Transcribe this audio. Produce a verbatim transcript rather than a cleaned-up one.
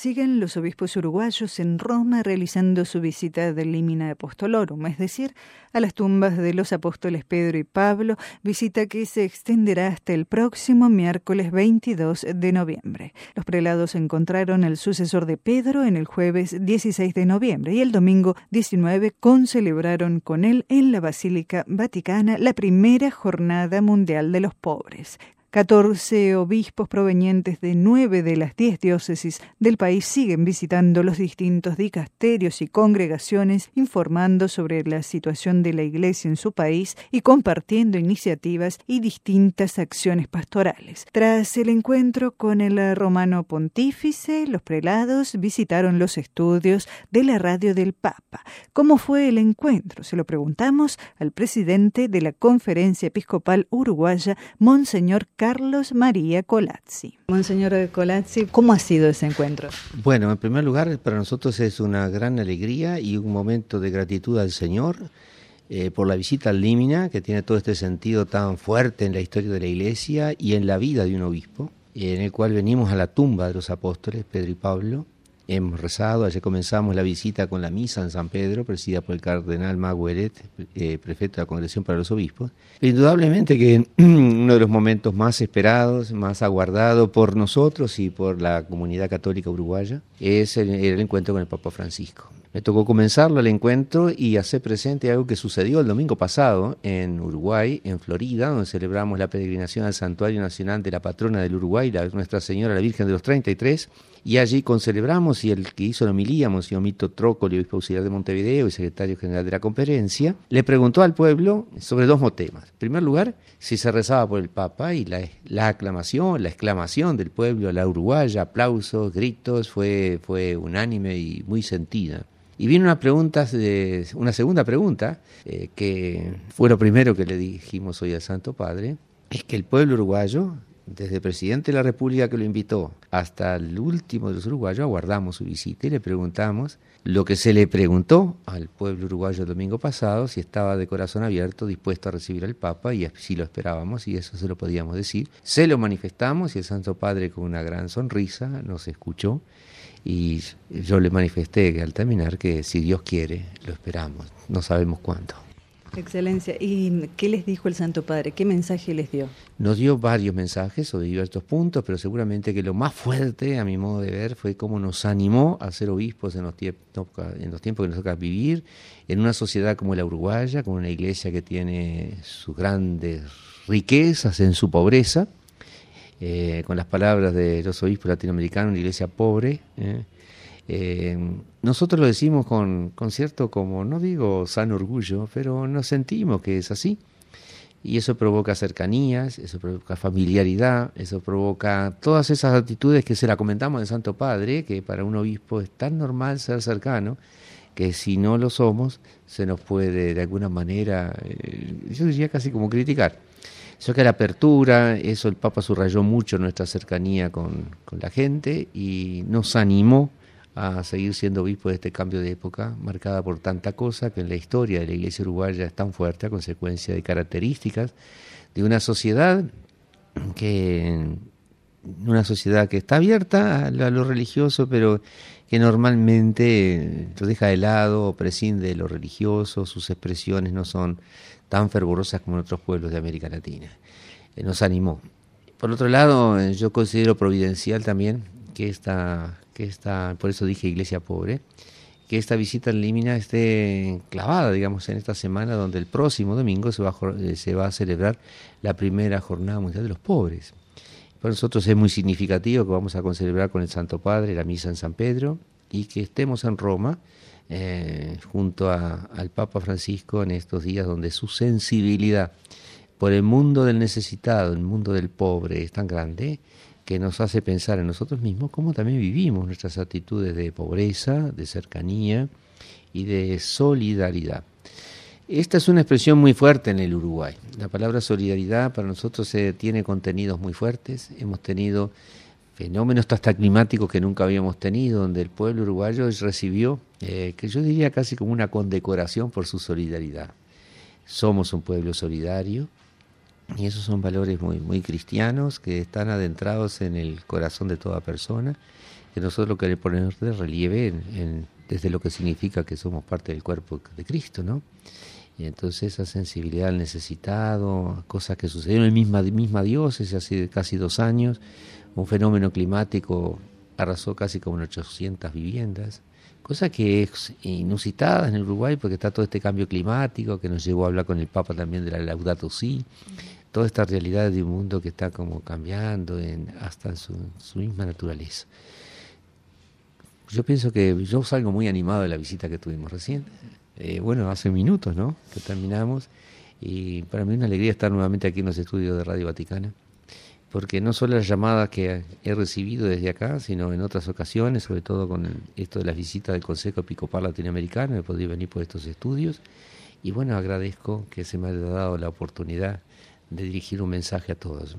siguen los obispos uruguayos en Roma realizando su visita del Limina Apostolorum, es decir, a las tumbas de los apóstoles Pedro y Pablo, visita que se extenderá hasta el próximo miércoles veintidós de noviembre. Los prelados encontraron al sucesor de Pedro en el jueves dieciséis de noviembre y el domingo diecinueve concelebraron con él en la Basílica Vaticana la primera Jornada Mundial de los Pobres. catorce obispos provenientes de nueve de las diez diócesis del país siguen visitando los distintos dicasterios y congregaciones, informando sobre la situación de la Iglesia en su país y compartiendo iniciativas y distintas acciones pastorales. Tras el encuentro con el romano pontífice, los prelados visitaron los estudios de la Radio del Papa. ¿Cómo fue el encuentro? Se lo preguntamos al presidente de la Conferencia Episcopal Uruguaya, Monseñor Carlos María Colazzi. Monseñor Colazzi, ¿cómo ha sido ese encuentro? Bueno, en primer lugar, para nosotros es una gran alegría y un momento de gratitud al Señor eh, por la visita al Limina, que tiene todo este sentido tan fuerte en la historia de la Iglesia y en la vida de un obispo, en el cual venimos a la tumba de los apóstoles Pedro y Pablo. Hemos rezado, ayer comenzamos la visita con la misa en San Pedro, presidida por el cardenal Magueret, eh, prefecto de la Congregación para los Obispos. Indudablemente que uno de los momentos más esperados, más aguardados por nosotros y por la comunidad católica uruguaya, es el, el encuentro con el Papa Francisco. Me tocó comenzarlo el encuentro y hacer presente algo que sucedió el domingo pasado en Uruguay, en Florida, donde celebramos la peregrinación al Santuario Nacional de la Patrona del Uruguay, la, Nuestra Señora la Virgen de los treinta y tres, y allí concelebramos, y el que hizo la homilía, Monseñor Mito Trócoli, obispo auxiliar de Montevideo y secretario general de la conferencia, le preguntó al pueblo sobre dos temas. En primer lugar, si se rezaba por el Papa, y la, la aclamación, la exclamación del pueblo a la uruguaya, aplausos, gritos, fue, fue unánime y muy sentida. Y vino una pregunta, de, una segunda pregunta, eh, que fue lo primero que le dijimos hoy al Santo Padre, es que el pueblo uruguayo, desde el presidente de la República que lo invitó hasta el último de los uruguayos, aguardamos su visita y le preguntamos lo que se le preguntó al pueblo uruguayo el domingo pasado, si estaba de corazón abierto, dispuesto a recibir al Papa, y así lo esperábamos, y eso se lo podíamos decir. Se lo manifestamos y el Santo Padre, con una gran sonrisa, nos escuchó, y yo le manifesté al terminar que si Dios quiere, lo esperamos, no sabemos cuándo. Excelencia, ¿y qué les dijo el Santo Padre? ¿Qué mensaje les dio? Nos dio varios mensajes sobre diversos puntos, pero seguramente que lo más fuerte, a mi modo de ver, fue cómo nos animó a ser obispos en los tiempos, en los tiempos que nos toca vivir, en una sociedad como la uruguaya, con una iglesia que tiene sus grandes riquezas en su pobreza, eh, con las palabras de los obispos latinoamericanos, una iglesia pobre, eh, Eh, nosotros lo decimos con, con cierto, como no digo sano orgullo, pero nos sentimos que es así, y eso provoca cercanías, eso provoca familiaridad, eso provoca todas esas actitudes que se la comentamos al Santo Padre, que para un obispo es tan normal ser cercano, que si no lo somos, se nos puede de alguna manera, eh, yo diría casi como criticar. Eso que la apertura, eso el Papa subrayó mucho nuestra cercanía con, con la gente y nos animó a seguir siendo obispo de este cambio de época, marcada por tanta cosa que en la historia de la Iglesia uruguaya es tan fuerte a consecuencia de características de una sociedad que una sociedad que está abierta a lo, a lo religioso, pero que normalmente lo deja de lado o prescinde de lo religioso, sus expresiones no son tan fervorosas como en otros pueblos de América Latina. Eh, nos animó. Por otro lado, yo considero providencial también que esta, que esta, por eso dije iglesia pobre, que esta visita al Limina esté clavada, digamos, en esta semana donde el próximo domingo se va a, se va a celebrar la primera Jornada Mundial de los Pobres. Para nosotros es muy significativo que vamos a celebrar con el Santo Padre la misa en San Pedro y que estemos en Roma eh, junto a, al Papa Francisco en estos días donde su sensibilidad por el mundo del necesitado, el mundo del pobre es tan grande que nos hace pensar en nosotros mismos cómo también vivimos nuestras actitudes de pobreza, de cercanía y de solidaridad. Esta es una expresión muy fuerte en el Uruguay. La palabra solidaridad para nosotros eh, tiene contenidos muy fuertes. Hemos tenido fenómenos hasta climáticos que nunca habíamos tenido, donde el pueblo uruguayo recibió, eh, que yo diría casi como una condecoración por su solidaridad. Somos un pueblo solidario. Y esos son valores muy, muy cristianos que están adentrados en el corazón de toda persona, que nosotros queremos poner de relieve en, en, desde lo que significa que somos parte del cuerpo de Cristo, ¿no? Y entonces esa sensibilidad al necesitado, cosas que sucedieron en la misma, misma diócesis hace casi dos años, un fenómeno climático arrasó casi como ochocientas viviendas, cosa que es inusitada en el Uruguay porque está todo este cambio climático que nos llevó a hablar con el Papa también de la Laudato Si, toda esta realidad de un mundo que está como cambiando en, hasta en su, su misma naturaleza. Yo pienso que yo salgo muy animado de la visita que tuvimos recién. Eh, bueno, hace minutos, ¿no?, que terminamos, y para mí es una alegría estar nuevamente aquí en los estudios de Radio Vaticana, porque no solo las llamadas que he recibido desde acá, sino en otras ocasiones, sobre todo con el, esto de las visitas del Consejo Episcopal Latinoamericano, he podido venir por estos estudios, y bueno, agradezco que se me haya dado la oportunidad de dirigir un mensaje a todos.